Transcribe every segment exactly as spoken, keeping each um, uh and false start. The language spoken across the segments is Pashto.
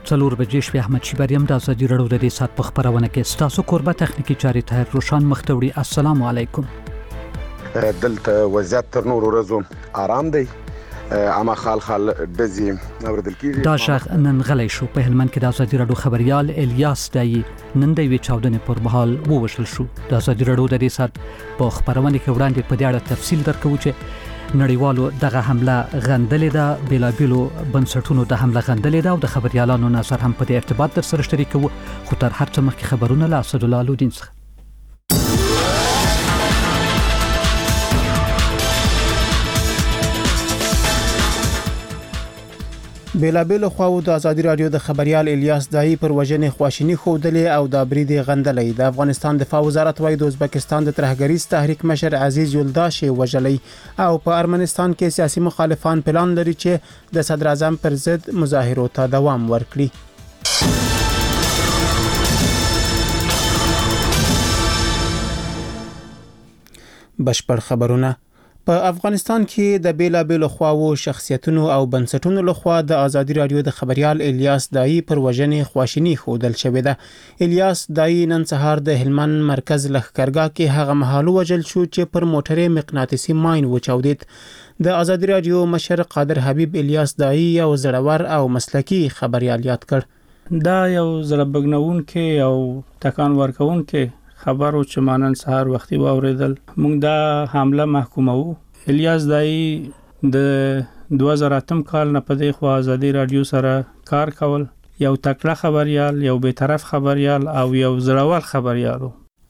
څلور بجې شپې احمد شیبریم د ازادي راډیو د دې سات په خبرونه کې ستاسو کوربه تخنیکی چاري ته روشان مختوړي. السلام علیکم. دلته وضعیت تر نورو ورځو آرام دی، اما خال خال دزي اوردل کیږي. دا شخ نن غلی شو. په هلمند کې د ازادي راډیو خبريال الیاس دای نن د وی چاودنې پر مهال ووشل شو. د ازادي راډیو د دې سات په خبرونه کې وړاندې په دې اړه تفصیل درکو چې نړیوالو دغه حمله غندلې ده، بلابلو بنسټونو د حمله غندلې ده او د خبريالانو نظر هم په دې ارتباط در سره شریکو. خو تر هر څه مخکې خبرونه له اسد الله لودین څخه. بیلابیل خواو د ازادي راډیو د خبريال الیاس دای پر وژنې خواشینی خودلې او د بریدي غندلې. د افغانستان دفاع وزارت وايي د ازبکستان د ترهګریز تحریک مشر عزیز یلداش وژلې او په ارمنستان کې سیاسي مخالفان پلان لري چې د صدر اعظم پر ضد مظاهرو ته دوام ورکړي. بشپړ خبرونه. په افغانستان کې د بیلابیل خواو شخصیتونو او بنسټونو لخوا د ازادي راډیو د خبريال الیاس دای پر وژنې خواشینی خودل شوې ده. الیاس دای نن سهار د هلمند مرکز لښکرګاه کې هغه مهال وژل شو چې پر موټرې مقناطیسي ماین وچاودید. د ازادي راډیو مشر قادر حبیب الیاس دای یو زړور او مسلکی خبريال یاد کړ. دا یو زړه بګنون کې او تکان ورکون کې خبرو چې مانن سهار وختي واوریدل. موږ دا حمله محکومو. الیاس دای د دوه هزار اتم کال نه په دې خو ازادي راډیو سره کار کول، یو تکړه خبريال، یو به طرف خبريال او یو زړور خبريال.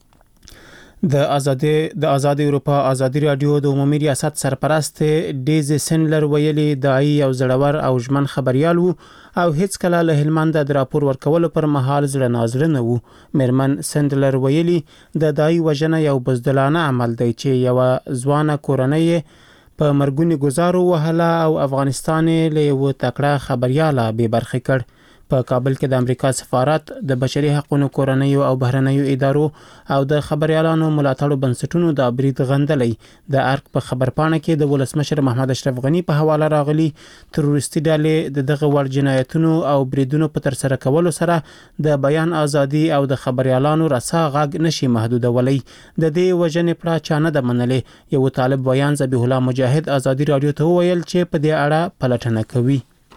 د ازادي د ازادي اروپا ازادي راډیو د عمومي ریاست سرپرست ډیز سنلر ویلي دای یو زړور او ژمن خبريال وو او هیڅ کله له هلمند د راپور ورکول پر مهال زړه ناظر نه وو. مرمن سندلر ویلي د دای وژنه یو بزدلانه عمل دی چې یو ځوانه کورنۍ په مرګونی گزارو وهله او افغانستان له یو تکړه خبريال به برخه کړ. په کابل کې د امریکا سفارت، د بشري حقوقو کورنۍ او بهرنیو ادارو او د خبريالانو ملاتړو بنسټونو د برید غندلې. د ارک په خبرپاڼه کې د ولسمشر محمد اشرف غنی په حواله راغلي تروریستي ډلې د دغه ور جنایتونو او بریدونو په تر سره کولو سره د بیان ازادي او د خبريالانو رسا غږ نشي محدودولای. د دې وژنې پړه چانه د منلې. یو طالب بیان ذبیح الله مجاهد ازادي راډیو ته ویل چې په دې اړه پلټنه کوي.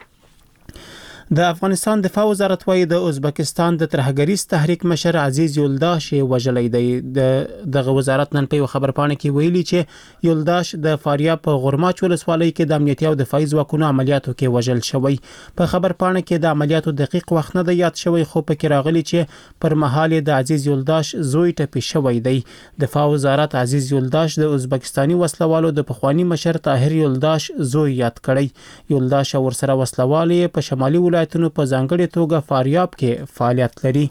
د افغانستان دفاع وزارت وايي د ازبکستان د ترهګریز تحریک مشر عزیز یلداش وژلې دی. د دغه وزارت نن په خبرپاڼه کې ویلي چې یلداش د فاریاب په غرماچ ولسوالۍ کې د امنیتي او دفاعي ځواکونو عملیاتو کې وژل شوی. په خبرپاڼه کې د عملیاتو دقیق وخت نه دی یاد شوی، خو په کې راغلي چې پر مهال د عزیز یلداش زوی ټپي شوی دی. دفاع وزارت عزیز یلداش د ازبکستاني وسلوالو د پخوانی مشر طاهر یلداش زوی یاد کړی. یلداش ورسره وسلوالي په شمالي ولایتونو په ځانګړي توګه فاریاب کې فعالیت لري.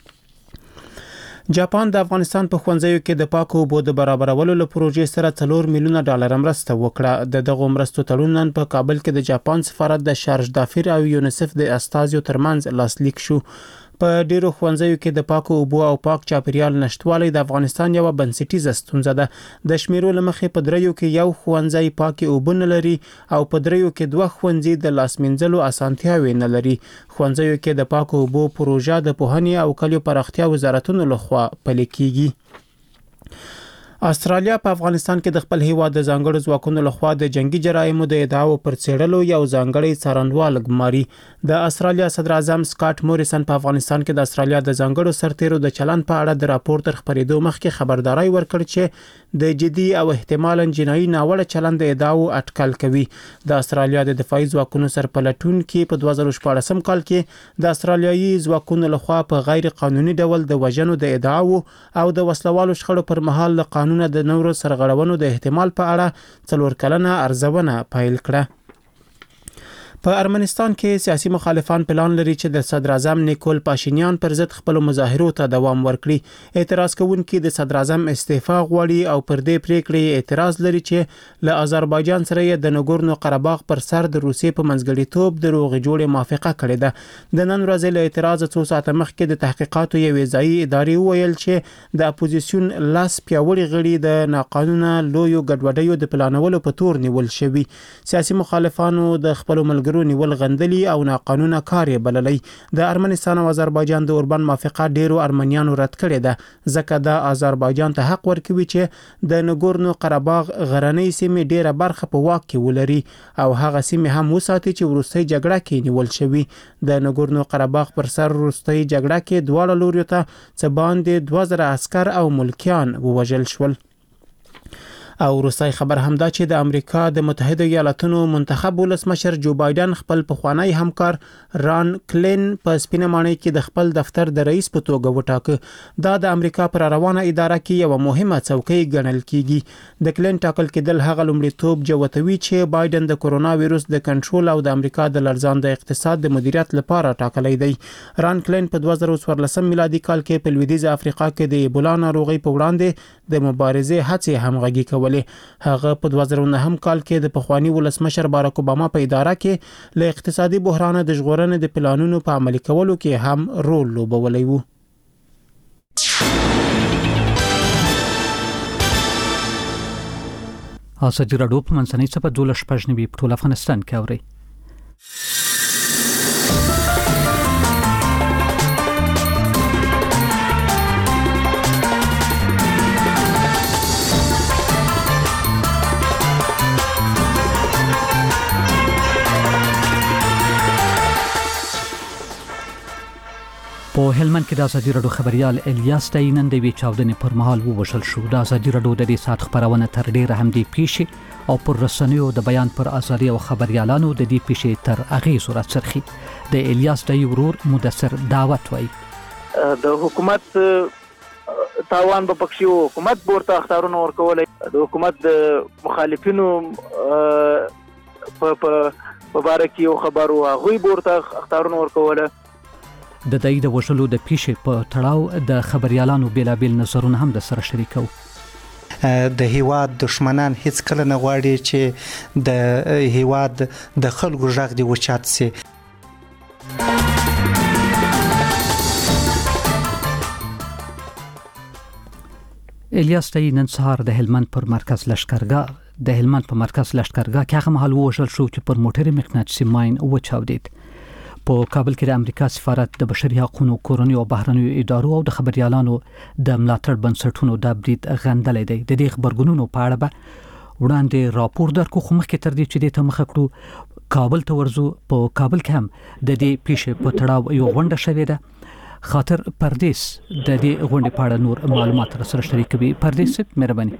جاپان د افغانستان په ښوونځیو کې د پاکو اوبو د برابرولو لپاره پروژې سره څلور میلیونه ډالر مرسته وکړه. د دغه مرستو تړون نن په کابل کې د جاپان سفارت د شارج دافیر او یونیسف د استازیو ترمنځ لاسلیک شو. په ډیرو ښوونځیو کې د پاکو اوبو او پاک چاپیریال نشټوالی د افغانستان یو بنسټیزه ستونزه ده. د شمیرو لمخې په دریو کې یو ښوونځی پاکي اوبه نه لري او په دریو کې دوه ښوونځي د لاس مینځلو اسانتیاوې نه لري. ښوونځیو کې د پاکو اوبو پروژه د پوهنې او کلیو پراختیا وزارتونو لخوا پلي کیږي. استرالیا په افغانستان کې د خپل هیواد د ځانګړو ځواکونو لخوا د جنگي جرایمو د ادعاو پر څېړلو یو ځانګړی څارنوال ګماري. د استرالیا صدر اعظم سکاټ موریسن په افغانستان کې د استرالیا د ځانګړو سرتیرو د چلن په اړه د راپور تر خبرېدو مخکې خبرداري ورکړ چې د جدي او احتمالاً جنایي ناوړه چلن د ادعاو اټکل کوي. د استرالیا د دفاعي ځواکونو سرپلټونکي په دوه زره شپاړسم کال کې د استرالیایي ځواکونو لخوا په غیر قانوني ډول د وژنو د ادعاو او د وسلوالو شخړو پر مهال له قانون د نورو سرغړونو د احتمال په اړه څلور کلنه ارزونه پیل کړه. په ارمنستان کې سیاسي مخالفان پلان لري چې د صدر اعظم نیکول پاشینیان پر ضد خپل مظاهرو ته دوام ورکړي. اعتراض کوونکي د صدر اعظم استعفا غواړي او پر دې پریکړې اعتراض لري چې له آذربایجان سره د نګورنو قرهباغ پر سر د روسیې په منځګړیتوب د روغې جوړې موافقه کړې ده. د نن ورځې له اعتراض څو ساعته مخکې د تحقیقاتو یوې ځایي ادارې ویل چې د اپوزیسیون لاس پیاوړي غړي د ناقانونه لویو ګډوډیو د پلانولو په تور نیول شوي. سیاسي مخالفانو د خپل ملګرو مسافرو نیول غندلي او ناقانونه کار یې بللی. د ارمنستان او آذربایجان د اوربان موافقه ډیرو ارمنیانو رد کړې ده، ځکه دا آذربایجان ته حق ورکوي چې د نګورنو قرهباغ غرنۍ سیمې ډیره برخه په واک کې ولري او هغه سیمې هم وساتي چې وروستۍ جګړه کې نیول شوي. د نګورنو قرهباغ پر سر وروستۍ جګړه کې دواړو لوریو ته څه باندې دوه زره عسکر او ملکیان ووژل شول. او وروستی خبر هم دا چې د امریکا د متحده ایالاتونو منتخب ولسمشر جو بایدن خپل پخوانی همکار ران کلین په سپینه ماڼۍ کې د خپل دفتر د رئیس په توګه وټاکه. دا د امریکا پر روانه اداره کې یو مهمه څوکۍ ګڼل کیږي. د کلین ټاکل کېدل هغه لومړیتوب جوتوي چې بایدن د کورونا وایروس د کنټرول او د امریکا د لړزانده اقتصاد د مدیریت لپاره ټاکلی دی. ران کلین په دوه زره څوارلسم میلادي کال کې په لویدیځ افریقا کې د ایبولا ناروغۍ په وړاندې د مبارزې هڅې همغږي کولې. هغه په دوه زره نهم کال کې د پخوانی ولسمشر باراک اوباما په اداره کې له اقتصادي بحران د ژغورنې د پلانونو په عملي کولو کې هم رول لوبولی و. ازادي راډیو په منځنۍ څپه دوه شپږ نوي په ټول افغانستان کې اوري. په هلمند کې د ازادي راډیو خبريال الیاس داینن د وی چاودنې پر مهال ووژل شو. د ازادي راډیو د دې سات خبرونه تر ډیره هم دی پیښې او پر رسنیو د بیان پر ازادي او خبريالانو د دې پیښې تر اغه صورت سرخي. د الیاس دای ورور مدثر دعوت وای د حکومت تاوان به پکښو حکومت ورته اختارونه ورکول، د حکومت د مخالفینو په په باره کې خبرو هغه ورته اختارونه ورکول. د دای د وژلو د پیښې په تړاو د خبريالانو بیلابیل نظرونه هم د سره شریکو. د هیواد دشمنان هیڅ کله نه غواړي چې د هیواد د خلکو غږ دی وچات سي. الیاس دای نن سهار د هلمند پر مرکز لشکرګاه د هلمند په مرکز لشکرګاه کې هغه محل وژل شو چې پر موټر مقناطیسي ماین وچاودید. په کابل کې د امریکا سفارت د بشري حقوقو کورنۍ او بهرنیو ادارو او د خبريالانو د ملاتړ بنسټونو د برید غندلې دی. د دې خبرګونونو په اړه به وړاندې راپور درکو، خو مخکې تر دې چې د تمخ کړو کابل ته ورزو. په کابل کې هم د دې پیښې په تړاو یو غونډه شوې ده. خاطر پردیس د دې غونډې په اړه نور معلومات سره شریکوي. پردیس مهرباني.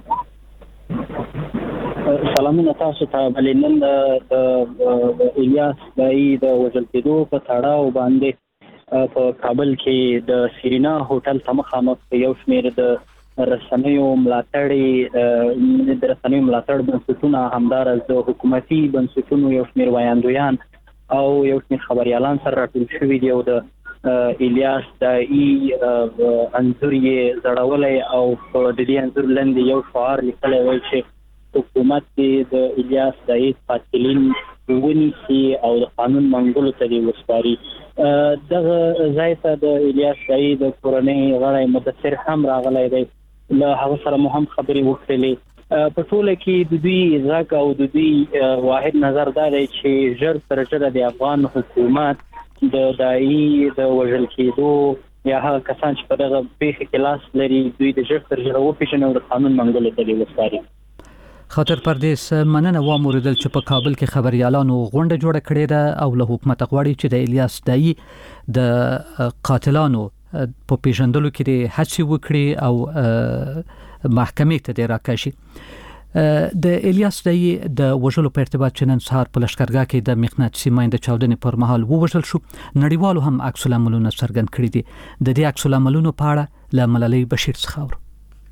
سلامونه تاسو ته. بلنن د الیاس دای د وژل کېدو په تړاو باندې په کابل کې د سیرینا هوټل ته مخامخ یو شمېر د رسنیو ملاتړي د رسنیو ملاتړ بنسټونه همدارس د حکومتي بنسټونو یو شمېر وایاندویان او یو شمېر خبريالان سره راټول شوي دي او د الیاس دای انځور یې زړولې او په دې انځور لاندې یو شعار لیکلی وای چې حکومت د الیاس دای قاتلین ونیسي او د قانون منګولو ته دی وسپاري. دغه ځای ته د الیاس دای د کورنۍ غړی مدثر هم راغلی دی. له هغه سره مو هم خبرې وکړلې. په ټوله کې د دوی غږ او د دوی واحد نظر دا دی چې ژر تر ژره د افغان حکومت د دای د وژل کېدو یا هغه کسان چې په دغه پیښه کې لاس لري دوی د ژر تر ژره وپېژني او د قانون منګولو ته دی وسپاري. خاطر پردیس مننه و موردل چې په کابل کې خبريالانو غونډه جوړه کړې ده او له حکومت غواړي چې د الیاس دای د قاتلانو په پیژندلو کې د هڅې وکړي او محکمې ته راکشي. د الیاس دای د وژلو په ارتباط چې نن سهار په لشکرګاه کې د مقناطیسي ماین د چاودنې پر مهال ووژل شو، نړیوالو هم عکس العملونه څرګند کړي دي. د دې عکس العملونو په اړه له ملالۍ بشیر څخه اورو.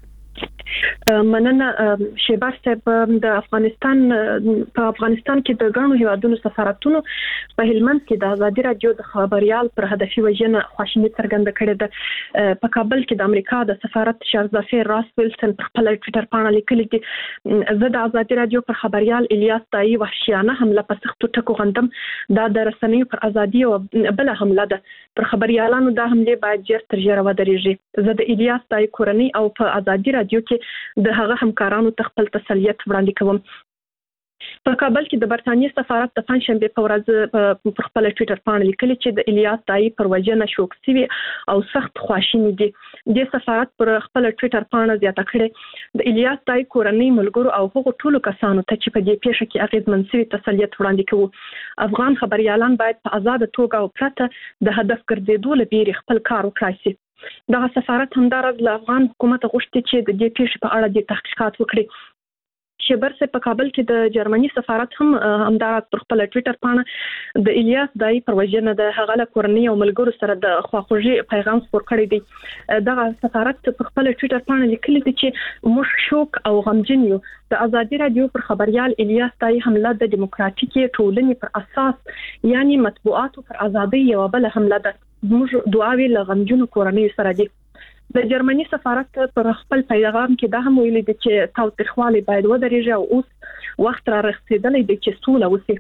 مننه شهباز صاحب. د افغانستان په افغانستان کې د ګڼو هیوادونو سفارتونو په هلمند کې د ازادي راډیو د خبريال پر هدفي وژنه خواشیني څرګنده کړې ده. په کابل کې د امریکا د سفارت شارزافیر راس ویلسن په خپل ټوئیټر باندې لیکلي دي زه د ازادي راډیو پر خبريال الیاس دای وحشیانه حمله په سختو ټکو غندم. دا د رسنیو پر ازادي او بل حمله ده. پر خبريالانو دا حمله باید ژر تر ژره ودرېږي. زه د الیاس دای کورنۍ او په ازادي راډیو کې د هغه همکارانو ته خپل تسلیت وړاندې کوم. په کابل کې د برتانیې سفارت د پنځشنبه په ورځ پر خپل ټوئیټر باندې لیکلي چې د الیاس دای پر وجنه شوک سوي او سخت خواشینی دي. د سفارت پر خپل ټوئیټر باندې زیاته کړې د الیاس دای کورنۍ ملګرو او هغو ټولو کسانو ته چې په دې پیښه کې اغیزمن سوي تسلیت وړاندې کوي. افغان خبريالان باید په آزاد توګه او پرته د هدف ګرځېدو لپاره خپل کار وکړي شي. دغه سفارت همدارس له افغان حکومت غوښتي چې د دې پیښې په اړه د تحقیقات وکړي. شبر سه په کابل کې د جرمني سفارت هم همدارس پر خپل ټوئیټر باندې د الیاس دای پر وجنه د هغه له کورنۍ او ملګرو سره د خواخوږي پیغام خپور کړی دی. دغه سفارت پر خپل ټوئیټر باندې لیکلي دي چې موږ شوک او غمجن یو. د ازادي رادیو پر خبريال الیاس دای حمله د دیموکراتیکي ټولنې پر اساس یعنی مطبوعاتو پر ازادي یو بل حمله ده. موږ دعاوی له غمجن کورنۍ سره دي. د جرمني سفارت پر خپل پیغام کې دا هم ویلي دي چې تاوتریخوالی باید ودرېږي او اوس وخت را رسیدلی دی چې سوله وشي.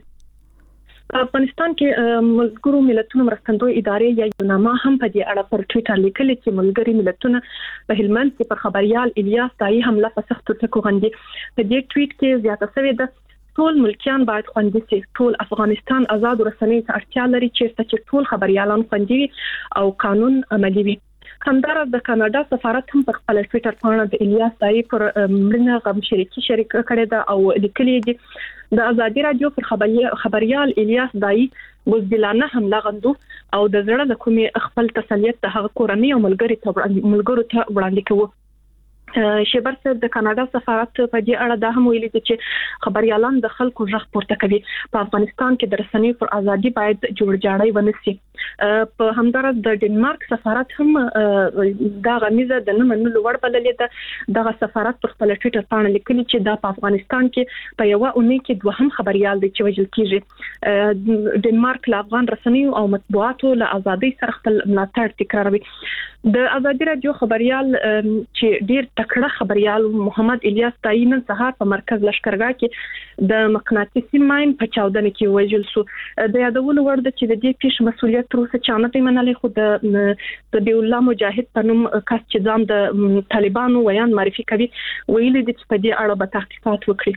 په افغانستان کې ملګرو ملتونو مرستندوی ادارې یا یوناما هم په دې اړه پر ټوئیټر لیکلي چې ملګري ملتونه په هلمند کې پر خبريال الیاس دای حمله په سختو ټکو غندي. په دې ټوئیټ کې زیاته شوې ده ټول ملکیان باید خوندي شي. ټول افغانستان آزاد رسنۍ ته اړتیا لري چې ټول خبريالان خوندي او قانون عملي وي. همدارس د کاناډا سفارت هم پر خپل ټوئیټر باندې د الیاس دای پر مړینه غم شریکي شریک کړی دا او لیکلي دي د ازادي رادیو پر خبريال الیاس دای بوزدلانه حمله غندو او د زړه له کومې خپل تسلیت د هغه کورنۍ او ملګری ته ملګرو ته وړاندې کوي. شبر صاحب د کاناډا سفارت په دې اړه دا هم ویلي چې خبريالان د خلکو ژغ پورته کوي. په افغانستان کې د رسنۍ پر ازادي باید جوړجاړی ونسي. په همدارس د ډنمارک سفارت هم دا غمیزه د نه منلو وړ بللې ده. دغه سفارت پر خپل ټوئیټر باندې لیکلي چې دا په افغانستان کې په یو اونۍ کې دوهم خبريال دی چې وژل کیږي. ډنمارک له افغان رسنیو او مطبوعاتو له ازادي سره خپل ملاتړ تکراروي. د ازادي رادیو خبريال چې ډیر تکړه خبريال محمد الیاس دای نن سهار په مرکز لشکرګاه کې د مقناطیسي ماین په چاودنه کې وژل شو. د یادولو وړ ده چې د دې پیښې مسولیت تر اوسه چا نه دی منلی، خو د ذبیح الله مجاهد په نوم کس چې ځان د طالبانو ویان معرفي کوي ویلي دي چې په دې اړه به تحقیقات وکړي.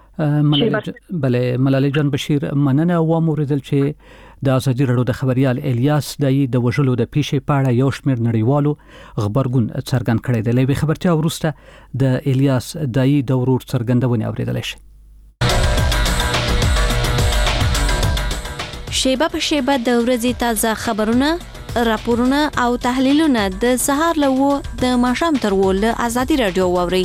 بله ملالۍ جان بشیر مننه و موریدل چې د ازادي رادیو د خبريال الیاس دای د وژلو د پیښې په اړه یو شمېر نړیوالو خبرګون څرګند کړی دی. لوي خبرتیا ورسته د الیاس دای د ورور څرګندونه اوریدل شي. شیبه په شیبه د ورځې تازه خبرونه، راپورونه او تحلیلونه د سهار لوو د ماښام تر ول ازادي رادیو ووري.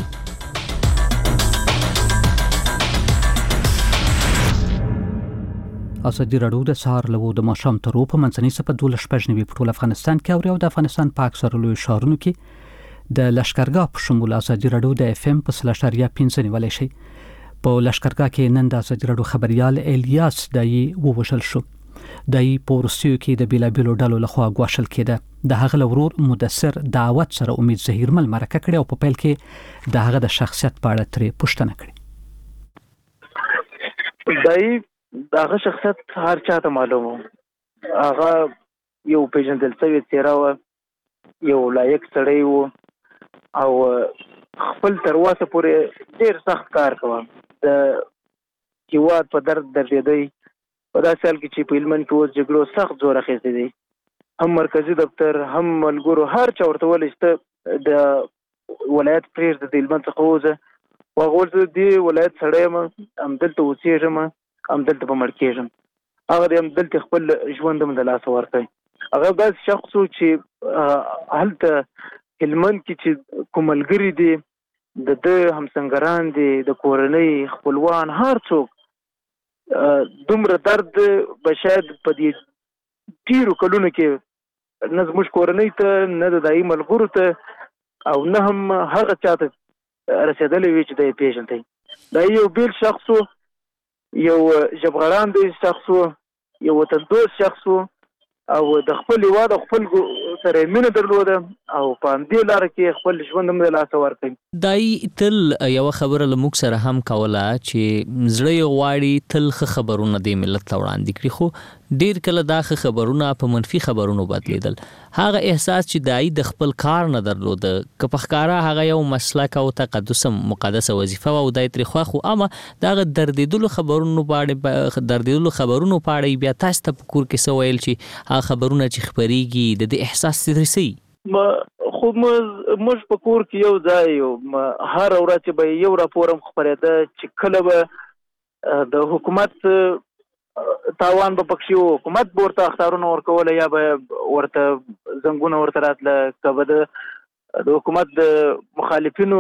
ازادي رادیو د سهار لوو د ماښام تر په منځنۍ سپه دوله شپږ په ټول افغانستان کې او د افغانستان په اکثر لوی ښارونو کې د لشکرګاه په شمول ازادي رادیو د اف ام په سلاشاریا پنځه نیولای شي. په لشکرګاه کې نن د ازادي رادیو خبريال الیاس دای ووژل شو. دای په روسیو کې د بیلابیلو ډلو لخوا غواړل کېده. د هغه ورور مدثر دعوت سره امید زهیرمل مرکه کړې او په پیل کې د هغه د شخصیت په اړه ترې پوښتنه کړې. دای داغه شخصیت هر چاته معلومه، هغه یو پیژندل شوی څیره و، یو لایق سړی و او خپل تر اوسه پورې ډیر سخت کار کوي. د هیواد په درد دردېدی په داسې حال کې چې په هلمند کې اوس جګړو سخت زور اخیستی دی. هم مرکزي دفتر هم ملګرو هر چا ورته ویلي چې د ولایت پرېږده د هلمند څخه ووځه. هغه ویل زه دې ولایت سړی یم، همدلته اوسېږم، همدلته به مړ کېږم. هغه د همدلته خپل ژوند هم د لاسه ورکوي. هغه داسې شخص و چې هلته هلمند کې چې کوم ملګري دي، د ده همسنګران دي، د کورنۍ خپلوان، هر څوک دومره درد به شاید په دې ډېرو کلونو کې نه زموږ کورنۍ ته، نه د دایي ملګرو ته او نه هم هغه چاته رسېدلی وي چې دی یې پېژندی. دا یو بېل شخص و، یو ژبغړاندی شخص و، یو وطندوست شخص و او د خپل هیواد او خپل سره مینه درلوده او په همدې لاره کې خپل ژوند هم د لاسه ورکوي. دای تل یو خبره له موږ سره هم کوله چې زړه یې غواړي تل ښه خبرونه د ملت ته وړاندې کړي، خو ډیر کله دا خبرونه په منفي خبرونو بدلیدل. هغه احساس چې دای د خپل کار نه درلود که په ښکارا هغه یو مسلک او تقدس مقدسه وظیفه او دای تر خو خو اما دا دردیدلو خبرونو باندې دردیدلو خبرونو پاړی بیا تاسو ته کور کې سویل چې هغه خبرونه چې خبريږي د احساس ترسي خو موږ په کور کې یو ځای یو هر ورځ به یو راپورم خبرېده چې کله به د حکومت تاوان به پکښې حکومت به ورته اختارونه ورکوله یا به ورته زنګونه ورته راتله که به د حکومت د مخالفینو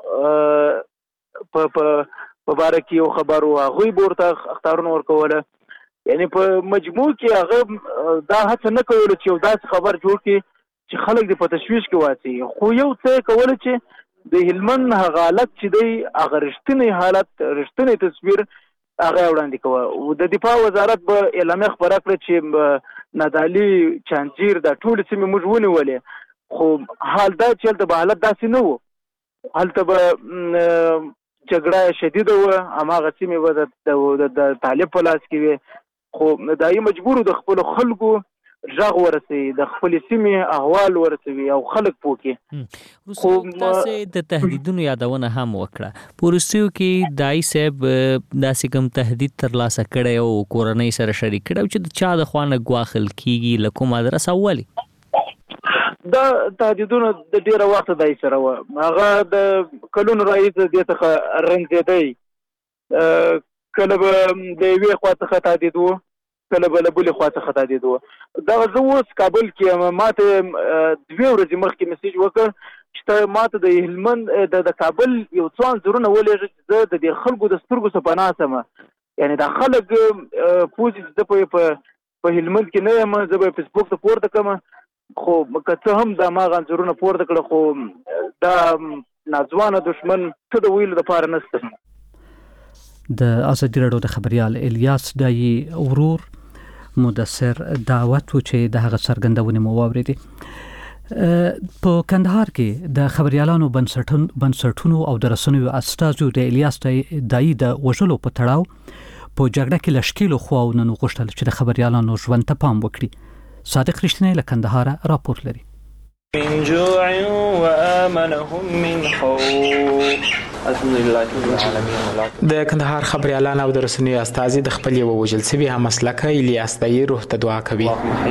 په باره کې یو خبر و هغوی به ورته اختارونه ورکوله. یعنی په مجموع کې هغه دا هڅه نه کوله چې یو داسې خبر جوړ کړي چې خلک دې په تشویش کې واچي. خو یو څه کوله چې د هلمند هغه حالت چې دی هغه رښتینی حالت رښتینی تصویر هغه وړاندې کوه. د دفاع وزارت به اعلامیه خپره کړه چې نادعلي چانجیر دا ټولې سیمې موږ ونیولې، خو حال دا چې هلته به حالت داسې نه و، هلته به جګړه شدیده وه، هماغه سیمې به د طالب په لاس کې وې. خو دایي مجبور د خپلو خلکو ژغ ورسوي، د خپلې سیمې احوال ورسوي او خلک پوکي. خو تاسو د تهدیدونو یادونه هم وکړه. پولیسو کې دای صاحب داسې کوم تهدید ترلاسه کړی او کورنۍ سره شریک کړی چې چا د خوانه غواخل کیږي لکه مدرسه اولی دا تهدیدونه د ډیره وخت دای سره و. هغه د کلونو راځي د ته رنځېدی، کله به د یوې خوا څخه تهدید و، کله به له بلې خوا څخه تهدید و. دغه زه اوس کابل کې ما ته دوې ورځې مخکې میسیج وکړ چې ته ما ته د هلمند د کابل یو څو انځورونه ولېږه چې زه د دې خلکو د سترګو څخه پناه سم. یعنی دا خلک پوه چې زه په هلمند کې نه یم، زه به فیسبوک ته پورته کړم، خو که څه هم دا هماغه انځورونه پورته کړه، خو دا ناځوانه دښمن څه د ویلو دپاره نشته. د ازادي راډیو د خبريال الیاس دای ورور مدثر دعوت و چې د هغه څرګندونې مو واورېدې. په کندهار کې د خبريالانو بنسټونو او د رسنیو استازو د الیاس دای د وژلو په تړاو په جګړه کې لشکېلو خواونه نو غوښتل چې د خبريالانو ژوند ته پام وکړي. صادق رښتینی له کندهار راپور لري. من جوع وآمنهم من خوف. د کندهار خبريالان او د رسنیو استازي د خپل یو وجل سوي هم مسلکه الیاس دای روح ته دعا کوي.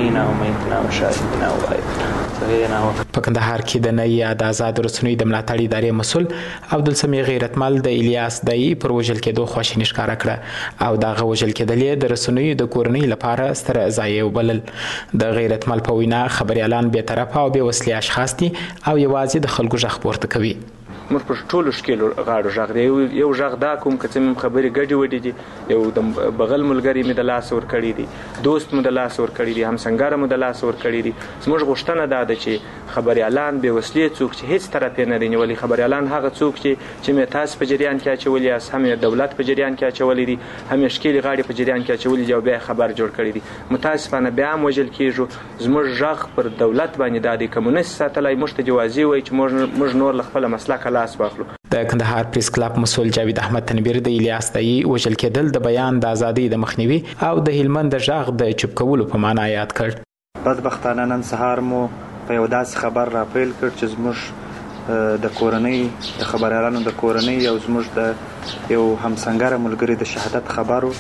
په کندهار کې د نئی د آزاد رسنیو د ملاتړ ادارې مسول عبدالسمیع غیرتمل د الیاس دای پر وجل کېدو خوشی نشکاره کړه او دا وجل کېدل د رسنیو د کورنۍ لپاره ستر ځای وبلل. د غیرتمل په وینا خبريالان به طرفه او به وسلې اشخاص دي او یوازې د خلکو ژغ پورته کوي. موږ په ټولو شکلو غاړو ژغ دی، یو ژغ دا کوم که څه مې خبرې ګډې وډې دي، یو د بغل ملګري مې د لاس ور کړی دي، دوست مې د لاس ور کړی دي، همسنګاره مې د لاس ور کړی دي. زموږ غوښتنه دا ده چې خبريالان بې وسلې څوک چې هیڅ طرف یې نه دی نیولی، خبريالان هغه څوک چې چې مې تاسو په جریان کې اچولي یاست، هم یې دولت په جریان کې اچولی دي، هم یې ښکېلې غاړې په جریان کې اچولي دي او بیا خبر جوړ کړی دي. متاسفانه بیا هم وژل کېږو. زموږ ژغ پر دولت باندې دا دی کمونست ساتلی، موږ ته جوازي وایي چې موږ نور له خپله مسلکه لاس واخلو. د کندهار پریس کلب مسول جاوید احمد تنویر د الیاس دای وژل کېدل د بیان د ازادۍ د مخنیوي او د هلمند د ژغ د چوپ کولو په معنا یاد کړ. بدبختانه نن سهار مو په یو داسې خبر راپیل کړ چې زموږ د کورنۍ د خبريالانو د کورنۍ او زموږ د یو همسنګره ملګري د شهادت خبرو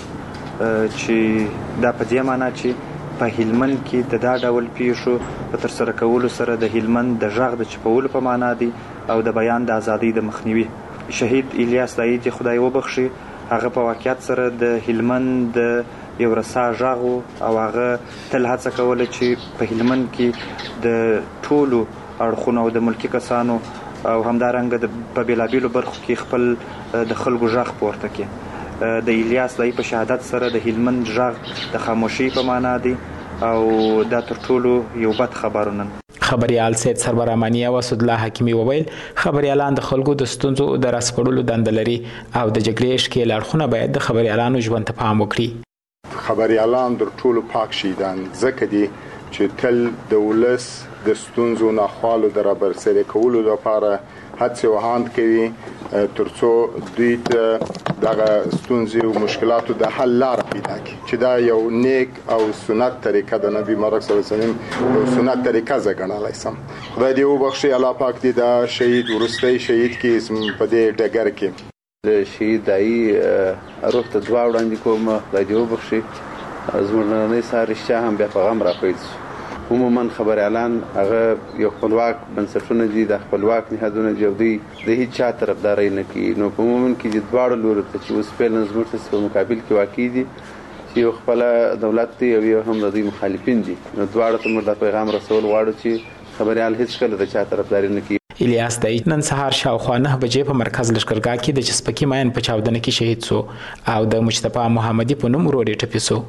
چې دا په دې معنا چې په هلمند کې د دا ډول پیښو په ترسره کولو سره د هلمند د ژغ د چپولو په معنا دی او د بیان د ازادۍ د مخنیوي. شهید الیاس دای چې خدای وبخشي هغه په واقعیت سره د هلمند د یو رسا ژغ او هغه تل هڅه کوله چې په هلمند کې د ټولو اړخونو او د ملکي کسانو او همدارنګه په بیلابیلو برخو کې خپل د خلکو ژغ پورته کړي. د الیاس دای په شهادت سره د هلمند ژغ د خاموشي په معنا دی او دا تر ټولو یو بد خبرونه. خبريال سید سرور امانی او اسد الله حکیمی وویل خبريالان د خلکو د ستونزو د راسپړلو دند لري او د جګړې شکل اړخونه باید د خبريالانو ژوند ته پام وکړي. خبريالان در ټولو پاک شیدان ځکه دي چې تل د ولس د ستونزو نه خالو در برسېره کولو لپاره هڅه وهاند کوي ترڅو دوی ته دغه ستونزې او مشکلاتو د حل لار پیدا کړي چې دا یو نیک او سنت طریقه د نبی محمد صلی الله علیه وسلم یو سنت طریقه زګنالای سم خدای دې وبخښي الله پاک دې دا شهید ورستۍ شهید کې په دې ډګر کې د شهید دای روح ته دعا وړاندې کوم خدای دې وبخښي زموږ نننۍ سهار رښتیا هم بیا پیغام راپیل شو عموما خبر اعلان هغه یو خپلواک بنسټونه دي د خپلواک نهادونه دي او دوی د هیڅ چا طرفداري نه کوي نو په عموما کې د دواړو لورو ته چې اوس په نظم په مقابل کې واقع دي چې یو خپل دولت دی او یو هم د دوی مخالفین دي نو دواړو ته موږ د پیغام رسول غواړو چې خبريال هیڅ کله د چا طرفداري نه کوي. الیاس دای نن سهار شاوخوا نه بجې په مرکز لشکرګاه کې د چسپکی ماین په چاودنه کې شهید شو او د مجتبی محمدي په نوم وروړي ټپي شو.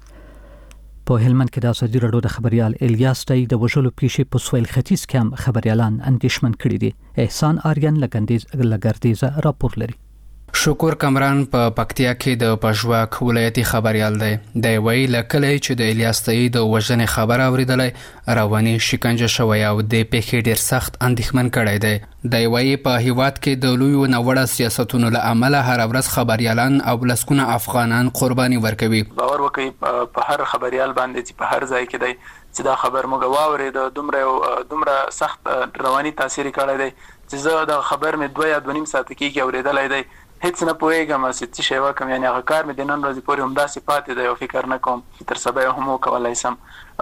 په هلمند کې د ازادي راډیو د خبريال الیاس دای د وژلو پیښې په سویل ختیځ کې هم خبريالان اندېښمن کړي دي. احسان آریان لګندیز لګردیزه راپور لري. شکور کمران په پکتیا کې د پژواک ولایتي خبريال دی. د وی لکلې چې د الیاس دای د وژنې خبر اوریدلې رواني شکنجه شوی او د پیښې ډیر سخت اندېښمن کړي دی. د وی په هیواد کې د لوی نوړه سیاستونو له امله هر ورځ خبريالان او لسکونه افغانان قرباني ورکوي. باور وکړي په هر خبريال باندې چې په هر ځای کې دی چې دا خبر موږ واورید دومره دومره سخت رواني تاثیر کړی دی چې زه د خبر مې دوه یا دوه نیم ساعت کې اوریدلای دی هیڅ نه پوهیږم چې څه شی وکم یعنی هغه کار مې د نن ورځې پورې همداسې پاتې دی او فکر نه کوم تر سبا هم وکولای سم.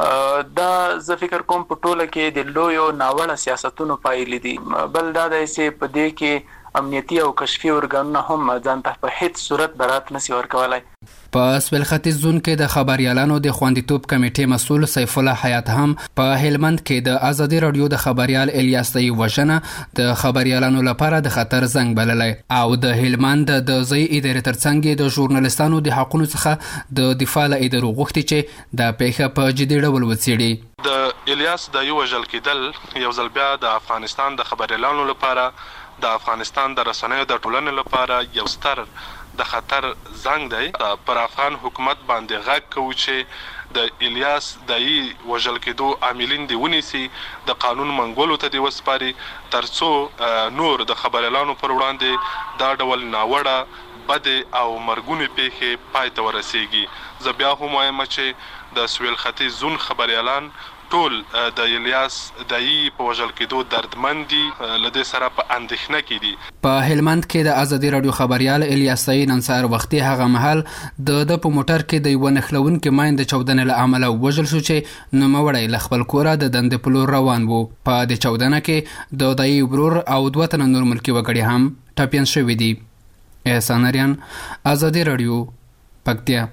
دا زه فکر کوم په ټوله کې د لویو ناوړه سیاستونو پایلې دي. بل دا دی چې په دې کې امنیتي او کشفي ارګانونه هم ځان ته په هیڅ صورت برات نشي ورکولای. په سویل ختیځ زون کې د خبريالانو د خوندیتوب کمیټې مسول سیف الله حیات هم په هلمند کې د ازادي رادیو د خبريال الیاس دای وژنه د خبريالانو لپاره د خطر زنګ بللای او د هلمند د ځای ادارې ترڅنګ د ژورنالیستانو د حقوقو څخه د دفاع له ادارو غوښتي چې د پیښه په جدي ډول وڅېړي. د الیاس دای وژل کېدل یو ځل بیا د افغانستان د خبريالانو لپاره د افغانستان د رسنیو د ټولنې لپاره یو ستر د خطر زنګ دی. پر افغان حکومت باندې غږ کوي چې د الیاس دای وژل کېدو عاملین دی ونیسي د قانون منګولو ته دی وسپاري ترڅو نور د خبريالانو پر وړاندې دا ډول ناوړه بد او مرګونی پیښې پای ته ورسیږي. زه بیا هم وایم چې د سویل ختیځ زون خبريالان ټول د الیاس دای په وژل کېدو دردمند دي لدې سره په اندېښنه کې دي. په هلمند کې د ازادي رادیو خبريال الیاس دای نن سهار وختي هغه مهال د د په موټر کې د یو نخلونکو ماین د چودنې له امله وژل شو چې نوموړی له خپل کوره د دندې په لور روان وو. په د چودنه کې د دای ورور او دوه تنه نور ملکي وګړي هم ټپیان شوي دي. احسان آریان ازادي رادیو پکتیا.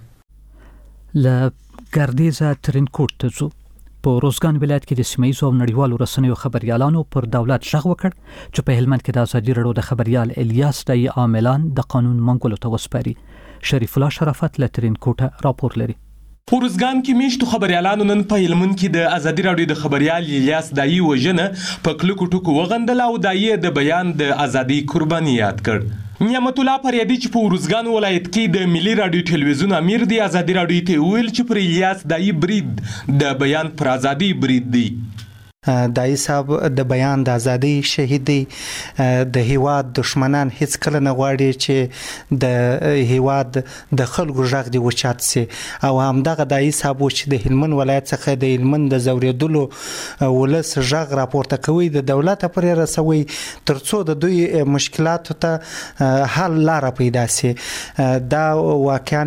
ل ګردیزه ترینکوټ ته ځو. په روزګان ولایت کې د سیمایي او نړیوالو رسنیو خبريالانو پر دولت ژغ وکړ چې په هلمند کې د ازادي راډیو د خبريال الیاس دای عاملان د قانون منګولو ته وسپاري. شریف الله شرافت لترین کوټه راپور لري. په روزګان کې میشتو خبريالانو نن په هلمند کې د ازادي راډیو د خبريال الیاس دای وژنه په کلکو ټکو وغندل او دای د بیان د ازادي قرباني یاد کړ. نعمت الله پریادي چې په روزګان ولایت کې د ملي رادیو ټلویزیون امیر دی ازادي راډیو ته ویل چې پر الیاس دای برید د بیان پر ازادي برید دی. دای صاحب د بیان د ازادي شهید دی. د هیواد دشمنان هیڅ کله نه غواړي چې د هیواد د خلکو ژغ دی وچات سي او همدغه دای صاحب چې د هلمند ولایت څخه د هلمند د زوریدلو ولس ژغ راپورته کوي د دولت پر رسوي ترڅو د دوی مشکلاتو ته حل لار پیدا سي. دا واقعا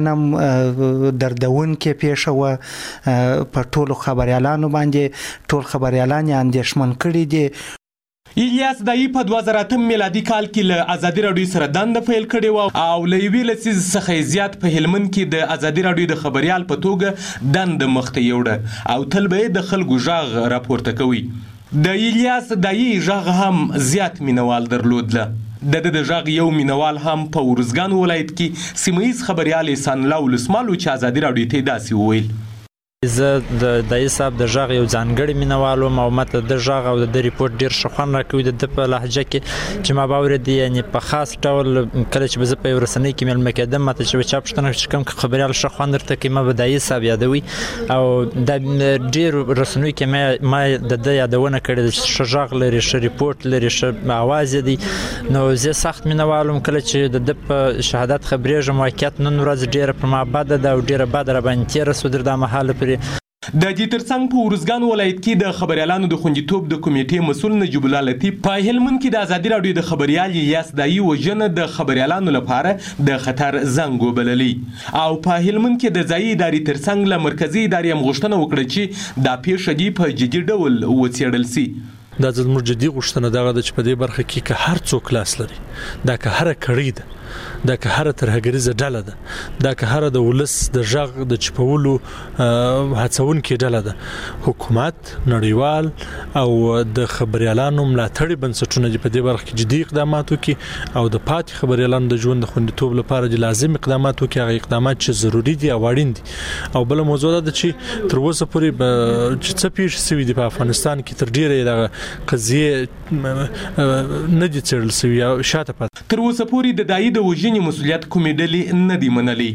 دردون کې پیښه و په ټولو خبريالانو باندې ټول خبريالان اندېښمن کړي دي. الیاس دای په دوه زره اتم میلادي کال کې له ازادي راډیو سره دنده پیل کړې و او له یوې لسیز څخه زیات په هلمند کې د ازادي راډیو د خبريال په توګه دنده مخته یوړه او تل به د خلکو ژغ راپورته کوي. د الیاس دای ژغ هم زیات مینوال درلودله. د د ژغ یو مینوال هم په ورزګان ولایت کې سیمایي خبريال احسان الله ولسمالو چې ازادي راډیو ته داسې وویل. زه د دای صاحب د ژغ یو ځانګړی مینوالو او ماته د ژغ او د ریپورت ډیر شخوان راکوي د په لهجه کې چې ما باور دي یعنی په خاص ډول کله چې به په ورسنۍ کې مل مکدم ماته چې چا پښتنه چې کوم خبريال شخوان درته کې ما به دای صاحب یادوي او د ډیر رسنوي کې ما ما د د یادونه کړې چې ژغ لري ش ریپورت لري ش आवाज دي نو زه سخت مینوالم کله چې د په شهادت خبري جمعیت نن ورځ ډیر په ما بد ده او ډیر بد را باندې تیر سو در د محل پر د دې ترڅنګ په ورزګان ولایت کې د خبريالانو د خوندیتوب د کمیټې مسول نجیب الله لطیف په هلمند کې د ازادي رادیو د خبريال یاس دایي وجنه د خبريالانو لپاره د خطر زنګ وبللی او په هلمند کې د ځای ادارې ترڅنګ له مرکزی ادارې مغشتنه وکړه چې د پیښه دی په جدي ډول وڅېړل سي. دا زموږ جدي غوښتنه دغه د چې په دې برخه کې که هر څوک لاس لري دا که هر کړی ده دا که هر ترهګریزه ډله ده دا که هر د ولس د ژغ د چپولو هڅون کې ډله ده حکومت نړیوال او د خبريالانو ملاتړي بنسټونه په دې برخه کې جدي اقدامات وکړي او د پاتې خبريالانو د ژوند د خوندیتوب لپاره د لازم اقدامات وکړي هغه اقدامات چې ضروری دي او اړین دي او بل موضوع ده چې تر اوسه پورې چې څه پیښ شوی دی په افغانستان کې تر ډیره د قضیه نه دي څېړل شوی او شاته پات تر اوسه پورې د دایي د وژنې مسولیت کومې ډلې نه دی منلي.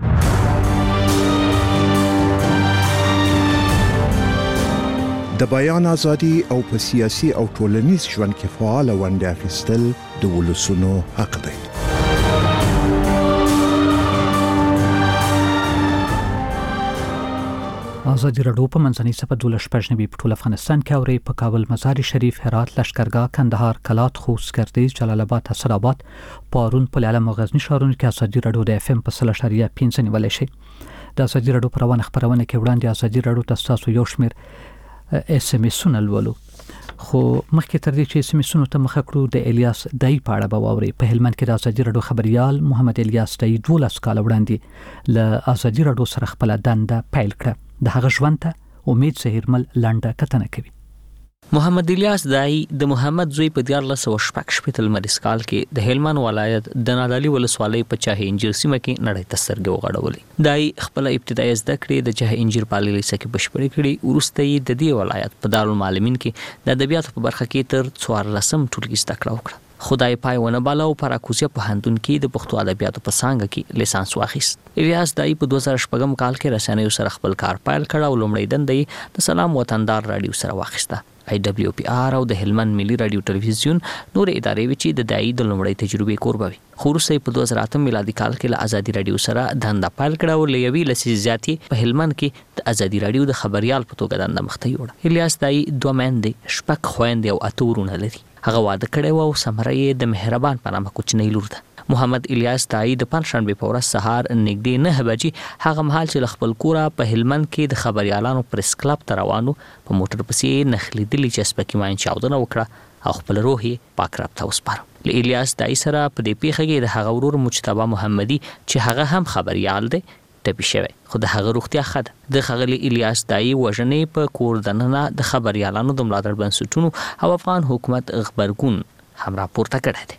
د بیان ازادي او په سیاسي او ټولنیز ژوند کې فعال ونډه اخیستل د ولسونو حق دی. ازادي رادیو په منځنۍ صفه دولس پښنوي په ټول افغانستان کې اوري په کابل مزار شریف هرات لشکرګاه کندهار کلات خوست ګردیز جلال آباد حسن آباد پارون په علم او غزنی ښارونو کې ازادي رادیو د اف ام په سل اشاریه پنځه نیولای شي. د ازادي رادیو پروانه خبرونه کې وړاندې ازادي رادیو تاسو یو شمیر اس ام اس ولولو خو مخکې تر دې چې اس ام اس ته مخ کړو د الیاس دای په اړه به ووري. په هلمند کې د ازادي رادیو خبريال محمد الیاس دای دولس کال وړاندې ل ازادي رادیو سره خپل دنده پیل کړه. د هغه ژوند ته امید زهیرمل لنډه کتنه کوي. محمد الیاس دای د محمد زوی په دیار لسو شپږ شپږ مریض کال کې د هلمند ولایت د نادعلي ولسوالۍ په چاه انجیر سیمه کې نړۍ ته سترګې وغړولې. دای خپل ابتدایي زده کړې د چاه انجیر پالي لیسه کې بشپړې کړې. وروسته یې د دې ولایت په دارالمعلمین کې د ادبیاتو په برخه کې تر څوارلسم ټولګي زده کړه وکړه. خدای پای ونه بالا او پر اکوزیا په هندون کې د پښتو ادبیاتو په څانګه کې لیسانس واخیست. الیاس دای په دوه زره شپږم کال کې رسنیو سره خپل کار پیل کړ او لومړی دندې د سلام وطندار رادیو سره واخیسته. آی ډبلیو پی آر او د هلمند ملي رادیو ټلویزیون نور ادارې وچی د دای د لومړی تجربې کوربوي. خو وروسته په دوه زره اته میلادي کال کې له ازادي رادیو سره دنده پیل کړه او لوي لسی زیاتی په هلمند کې د ازادي رادیو د خبريال په توګه دنده مخته یوړه. الیاس دای دوه مېندې شپږ خويندې او اته ورونه لري. هغه واده کړی او سمره یې د مهربان په نامه کوچنۍ لور ده. محمد الیاس دای د پنځشنبه په ورځ سهار نږدې نه بجې هغه مهال چې خپل کوره په هلمند کې د خبريالانو پریس کلب ته روانو په موټر پسې نخلي دلی چې سپکی ماین چاودنه وکړه او خپل روح یې پاک رب ته وسپاره. ل الیاس دای سره په دې پیښه کې د هغه ورور مجتبی محمدي چې هغه هم خبريال دی ټپي شوی خو د هغه روغتیا ښه ده. د ښاغلي الیاس دای وژنې په کور دننه د خبريالانو د ملاتړ بنسټونو او افغان حکومت خبرګون هم راپورته کړی دی.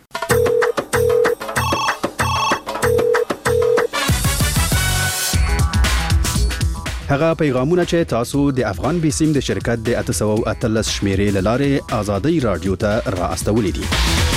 هغه پیغامونه چې تاسو د افغان بیسیم د شرکت د اته سوه او اتلس شمیرې له لارې ازادي رادیو ته را استولې دي.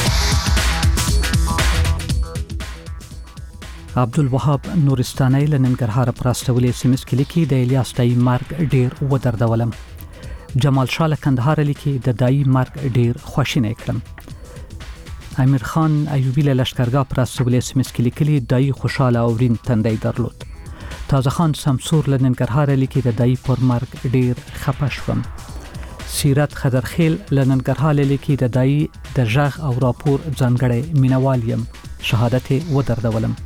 عبدالوهاب نورستاني له ننګرهار پراستولې سیمس کې لیکي د الیاس دای مرګ ډیر ودردولم. جمال شاه له کندهار لیکي د دای مرګ ډیر خوشینه کړم. امیر خان ایوبی له لشکرګاه پراستولې سیمس کې لیکلي دای خوشاله او رین تندی درلود. تازه خان سمسور له ننګرهار لیکي د دای پر مرګ ډیر خپه شوم. سیرت خضرخیل له ننګرهار لیکي د دای د ژغ او راپور ځانګړی مینوال یم. شهادت ودردولم.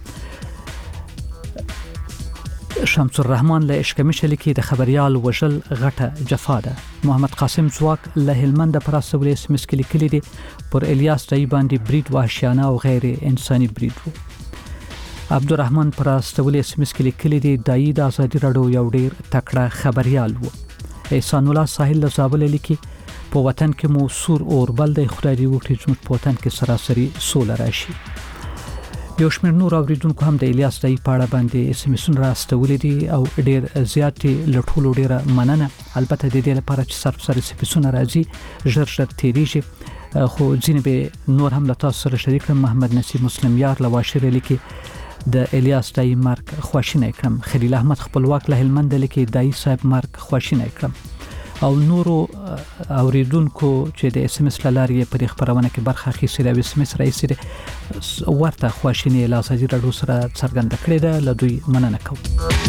شمس الرحمن له اشکمش لیکي د خبريال وژل غټه جفا ده. محمد قاسم زواک له هلمند پراستولې سیمس کې لیکلي دي پر الیاس دای باندې برید وحشیانه او غیر انساني برید وو. عبدالرحمن پراستولې سیمس کې لیکلي دي دای د ازادي رادیو یو ډیر تکړه خبريال وو. احسان الله ساحل له زابل لیکي په وطن کې مو سور اور بل د خدای دی وکړي چې په وطن کې سراسري سوله راشي. یو شمېر نور اوریدونکو هم د الیاس دای په اړه باندې اس ام اسونه راستولې دي او ډېر زیات له ټولو ډېره مننه. البته د دې لپاره چې صرف سره اس ام اسونه راځي ژر ژر تیریږي، خو ځینې به نور هم له تاسو سره شریک کړم. محمد نصیر مسلم یار له واشر لیکي د الیاس دای مرګ خواشینه کړم. خلیل احمد خپلواک له هلمند لیکي دای صاحب مرګ خواشینه کړم. او نورو اوریدونکو چې د اس ام اس لارې په خبرونه کې برخه اخیستې د اس ام اس رئیس ورته خواشینی له ازادي راډیو سره څرګنده کړې ده، له دوی مننه کوم.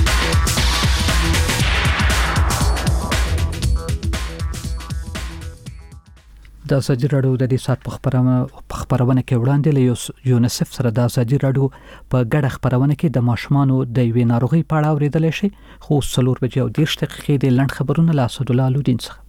د ازادي راډیو د دې سات په خبرونه کې وړاندې له یونیسف سره د ازادي راډیو په ګډه خبرونه کې د ماشومانو د یوې ناروغي په اړه اوریدل شي، خو څلور بجې او دېرش دقیقې د لنډ خبرونه له اسد الله الدین څخه.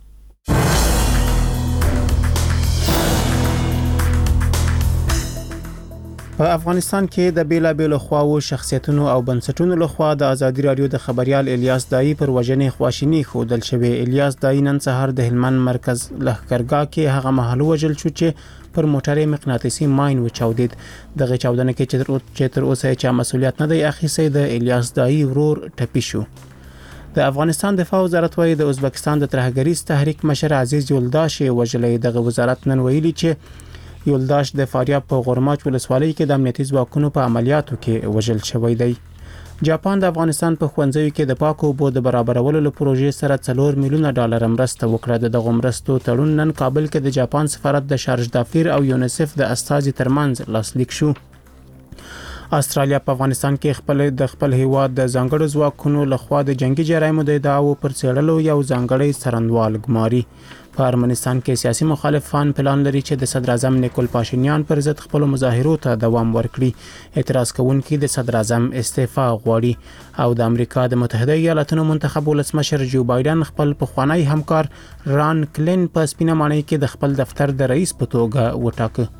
په افغانستان کې د بیلابېلو خواو شخصیتونو او بنسټونو لخوا د ازادي راډیو د خبريال الیاس دای پر وژنې خواشینی خودل شوی. الیاس دای نن سهار د هلمند مرکز لښکرګاه کې هغه محل وژل شو چې پر موټر مقناطیسي ماین وچاودید. دغه چاودنه کې چې تر اوسه چې مسؤلیت نه دی اخیستی د الیاس دای ورور ټپي شو. د افغانستان دفاع وزارت وايي د ازبکستان د ترهګریز تحریک مشر عزیز یولداش وژلې. دغه وزارت نن ویلي چې یولداش د فاریاب په غورماچ ولسوالۍ کې د امنیتي ځواکونو په عملیاتو کې وژل شوی دی. جاپان د افغانستان په خوندزوي کې د پاکو اوبو د برابرولو له پروژې سره څلور میلیونه ډالر مرسته وکړه. دغه مرستو تړون نن کابل کې د جاپان سفارت د شارج دافیر او یونیسف د استازي ترمنځ لاسلیک شو. استرالیا په افغانستان کې خپل د خپل هیواد د ځانګړو ځواکونو لخوا د جنگي جرایمو د ادعاو پر څېړلو یو ځانګړی څارنوال ګماري. په ارمنستان کې سیاسي مخالفان پلان لري چې د صدر اعظم نیکول پاشینیان پر ضد خپل مظاهرو ته دوام ورکړي. اعتراض کوونکي د صدر اعظم استعفا غواړي او د امریکا د متحده ایالاتونو منتخب ولسمشر جو بایدن خپل پخوانی همکار ران کلین په سپینه ماڼۍ کې د خپل دفتر د رئیس په توګه وټاکه.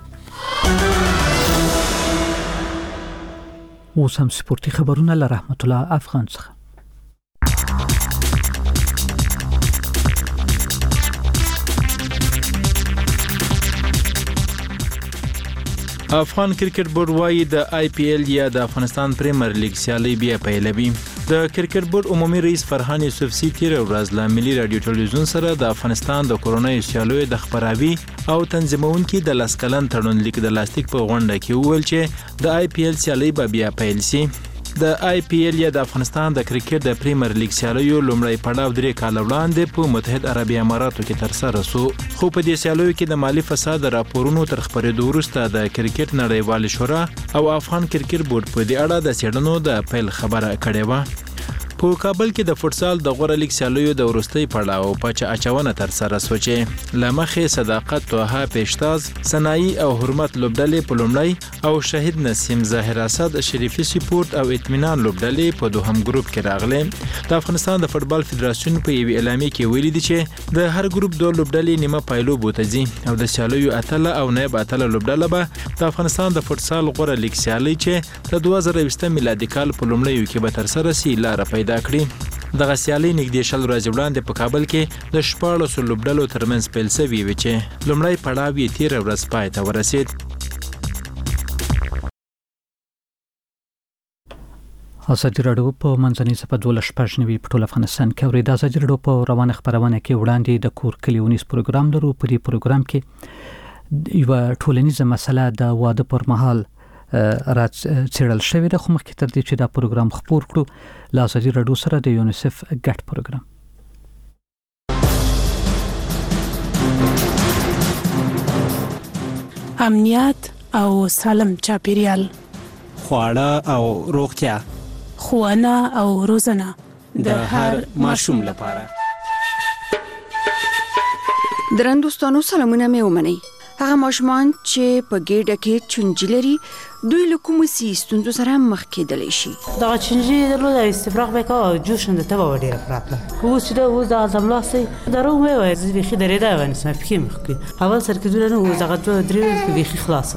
اوس هم سپورتي خبرونه له رحمت الله افغان څخه. افغان کرکټ بورډ وايي د آی پی ایل یا د افغانستان پریمیر لیګ سیالي بیا پیلوي. د کرکټ بورډ عمومي رئیس فرحان یوسفزي تیر ورځ له ملي رادیو ټلویزیون سره د افغانستان د کورونای سیالیو د خبراوي او تنظیمونکو د لاسکلن تړون لیک د لاستیک په غونډه کې وویل چې د آی پی ایل سیالي به بیا پیل شي. د آی پی ایل یا د افغانستان د کرکټ د پریمیر لیګ سیالیو لومړی پړاو درې کال وړاندې په متحده عربي اماراتو کې ترسره شو، خو په دې سیالیو کې د مالی فساد راپورونو تر خبرېدو وروسته د کرکټ نړیوال شورا او افغان کرکټ بورډ په دې اړه د څېړنو د پیل خبره کړې و. په کابل کې د فوتسال د غوړه لیګ سیالیو د ورستۍ پړاو په چا اچونه تر سره شو چې لمخې صداقت توها پېشتاز سنايي او حرمت لوبډلې په لومړی او شهید نسیم ظاهر اسد شریفي سپورت او اطمینان لوبډلې په دوهم ګروپ کې راغلي. د افغانستان د فوتبال فدراسیون په یوه اعلامیه کې ویلي دي چې د هر ګروپ دوه لوبډلې نیمه پایلو بوتځي او د سیالیو اتله او نایب اتله لوبډله به د افغانستان د فوتسال غوړه لیګ سیالي چې د دوه زره بیست میلادي کال په لومړیو کې به تر سره سي لار پیدا کړی. دغه سیالي نږدې شل ورځې وړاندې په کابل کې د شپاړسو لوبډلو ترمنځ پیل شوې وي چې لومړی پړاو یې تیر ورځ پای ته ورسید. ازادي راډیو په منځنۍ سپه دولس شپږ نوي په ټول افغانستان کې اوري. د ازادي راډیو په روانه خبرونه کې وړاندې د کور کلیونیز پروګرام لرو. په دې پروګرام کې یو ټولنیزه مسله د واده پر مهال رات څېړل شوې ده، خو مخکې تر دې چې دا پروګرام خپور کړو له ازادي راډیو سره د یونیسف ګډ پروګرام. امنیت او سالم چاپیریال، خواړه او روغتیا، ښوونه او روزنه د هر ماشوم لپاره. درنوستانو سلامونه مې ومنئ. هغه ماشومان چې په ګډه کې چونجي لري دوی له کومو ستونزو سره مخ کېدلی شي. دا چونجي درلود استفراغ وکړ جوش نه ته وړي راپله خو چې دا وز د زملاسي درو مې وای چې بيخي درېدا ونه سم فکر مخکې اول سر کې دونه وز هغه دوه درې بيخي خلاص.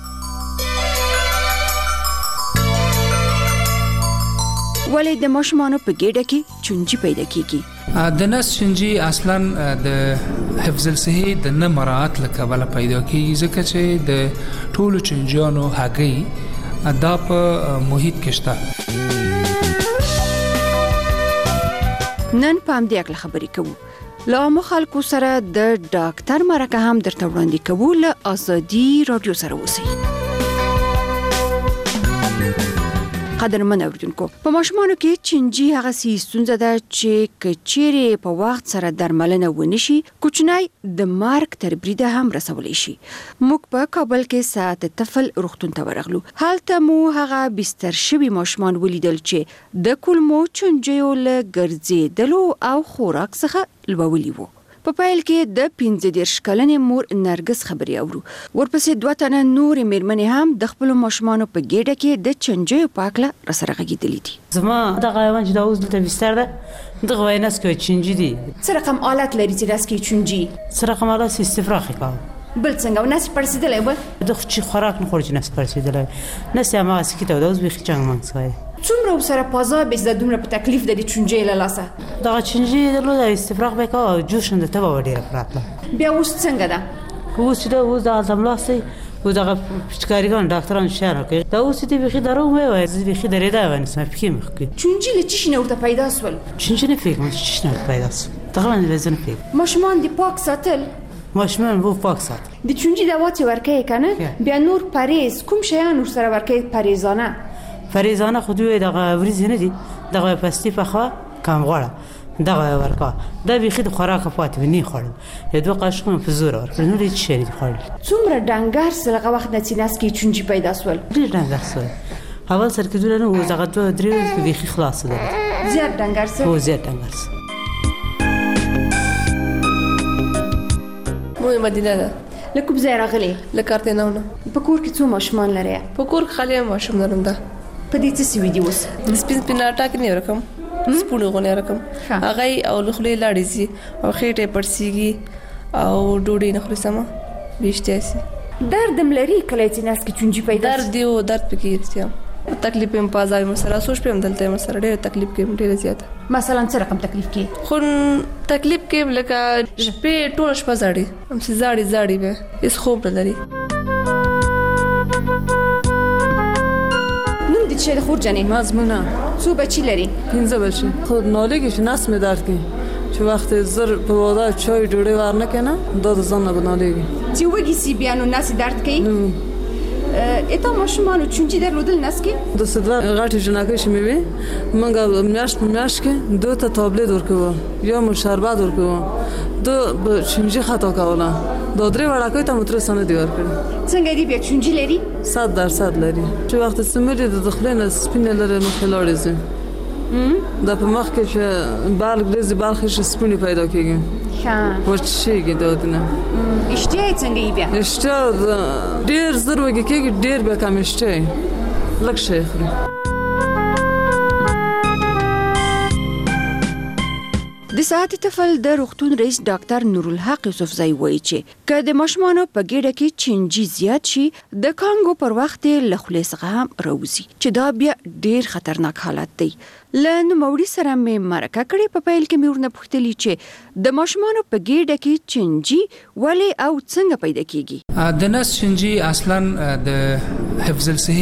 ولې د ماشومانو په ګډه کې چونجي پیدا کیږي؟ د نس چونجي اصلا د حفظ الصحه د نه مراعات لکه ولا پیدا کیږي ځکه چې د ټولو چونجیانو هګۍ دا په محیط کې شته. نن پام دې اکل خبرې کوو. لا مخالکو سره د ډاکټر مرکه هم درته وړاندې کوو له ازادي رادیو سره اوسئ. قدرمن اوریدونکو، په ماشومانو کې چینجی هغه سي ستونزه ده چې کچيري په وخت سره درملنه ونشي کوچنی د مارک تر بریده هم رسولې شي. موږ په کابل کې ساعت طفل روغتون ته ورغلو. حالته مو هغه بستر شوی ماشومان ولیدل چې د کولمو چینجیو له ګرځېدلو او خوراک څخه لوولي وو. په پایل کې د پنځه دېرش کلنې مور نرګس خبري اورو. ورپسې دوه تنه نور میرمنې هم د خپل ماشومانو په ګډه کې د چنجیو پاکله رسره غږیدلې دي. زما دغه حیوان چې دا اوس دلته بستر ده دغه ویناس کې چنجي دي. څه رقم آلات لري چې داس کې چنجي؟ څه رقم آلات استفراغ کوي. بل څنګه وناس پرسیدلې و؟ د خو خوراک نه خوري چې ناس پرسیدلې. ناس یې ما سکیته دا اوس به خچنګ منځوي. څومره سره پازا به د دومره په تکلیف د چنجي له لاسه؟ دا چنجي د لوی استفراغ به کا جوشند ته و ډیره پراته. بیا اوس څنګه ده؟ اوس چې دا اوس د اعظم لاسي و دغه پچکاریګان ډاکټران شهر کې دا اوس دې بخي درو وای وای زه بخي درې دا ونه سم فکر مخکې. چنجي له چی نه ورته پیدا سول؟ چنجي نه فکر مې چی نه پیدا سول. تقریبا نه زنه فکر. ماشومان دی پاک ساتل. ماشومان وو پاک ساتل. د چنجي دوا چې ورکه کنه بیا نور پریز کوم شیان ور سره ورکه پریزانه؟ فریزانه خودوی دغه وریز نه دي دغه پستی په خوا کم غوړه دغه ورکا دا بيخي د خوراک پاتې ونی خورل یو دوه قاشقونه په زور ورکړل نو هیڅ شي نه خورل. څومره ډنګر سره وخت د سیناس کې چنجي پیدا سول؟ ډیر ډنګر سول. اول سر کې دونه نو دغه دوه درې په بيخي خلاص ده. زیات ډنګر سول. او زیات ډنګر سول. مو مدینه ده. لکه بزای راغلی لکارته نه ونه. په کور کې څو ماشومان لري؟ په کور کې خالي ماشوم لرم ده. په دې څه سوي دي اوس؟ سپین سپیناټا کې نه رقم سپونه غونې رقم هغه او لخلې لاړې سي او خېټه پړسيږي او ډوډۍ نه خوري سم بيشته سي. درد ملري کله چې ناس کې چنجي پیدا درد دی او درد پکې دي. تکلیف هم پازای مسله سوچ په دلته مسله ډېر تکلیف کې ډېر زیات. مثلا څه رقم تکلیف کې؟ خو تکلیف کې لکه شپې ټول شپه زړې هم سي زړې زړې به اس خوب نه لري. چه د خور جنین مزمونه څو بچی لري؟ پنځه بچی. خو نالګي چې ناس مې درد کوي چې وخت زر په واده چای ډوډۍ ورنه کنه دا د ځان نه بنالګي چې وګي سی بیانو ناس درد کوي. اته ماشومان چونچې درلودل ناس کې د صدر غټ جنکه شمه وي منګه میاش میاش کې دوه ته تابلت ورکو یا مو شربت ورکو دو چونچې خطا کوله دا درې وړاکې ته مترسانه دی ورکړي. څنګه دی بیا چونچې لري؟ صد درصد لري. چې وخت سمري د دخلینه سپینه لري نو خلاړې زه دا په مخ کې چې بالغ دې بالغ سپینه پیدا کیږي. ښه ورشيږي دودنه. اشتیا څنګه بیا؟ اشتیا ډیر زر وګي کېږي ډیر به کم اشتیا لکه شیخ. د ساعت طفل د روغتون رئیس ډاکټر نورالحق یوسفزئی وایي چې که د ماشومانو په ګډه کې چنجي زیات شي د کانګو پر وخت له خولې څخه هم راوځي چې دا بیا ډیر خطرناک حالت دی. له نوموړي سره مې مرکه کړې. په پیل کې مې ورنه پوښتلي چې د ماشومانو په ګډه کې چنجي ولې او څنګه پیدا کیږي. د نس چنجي اصلا د حفظ الصحه